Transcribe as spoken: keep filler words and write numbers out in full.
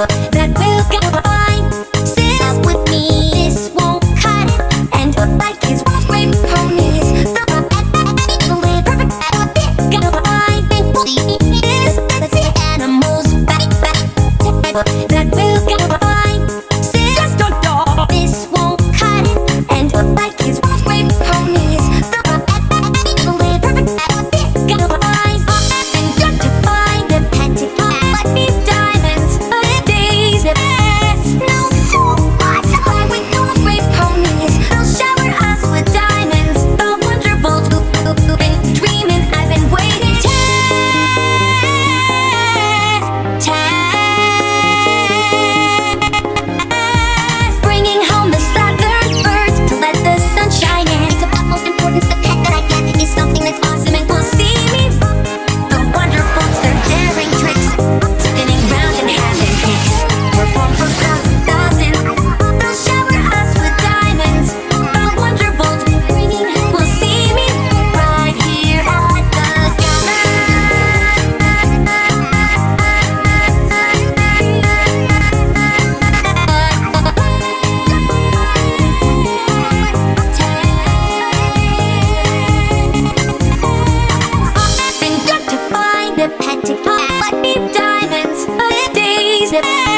that will go fine. Sit with me, this won't cut it. And like his great ponies, the perfect fit go fine. This the animals back back that will go fine. Sit just don't know this won't cut it. And like his great ponies, the perfect fit go fine. And got to find the pentagon. Let me diamonds, the days that pass. No, what? Why we know great ponies? They'll shower us with diamonds. The wonderful been dreaming. I've been waiting. Test, test, bringing home the southern birds to let the sun shine in. It's of utmost importance. The pet that I get is something that's awesome and will see me. The wonderfuls, their daring tricks, spinning round and having kicks. Perform for thousands, thousands. They'll shower us with diamonds. The wonderfuls bringing will see me right here at the and got to find the pentagon. Let me diamonds, the days that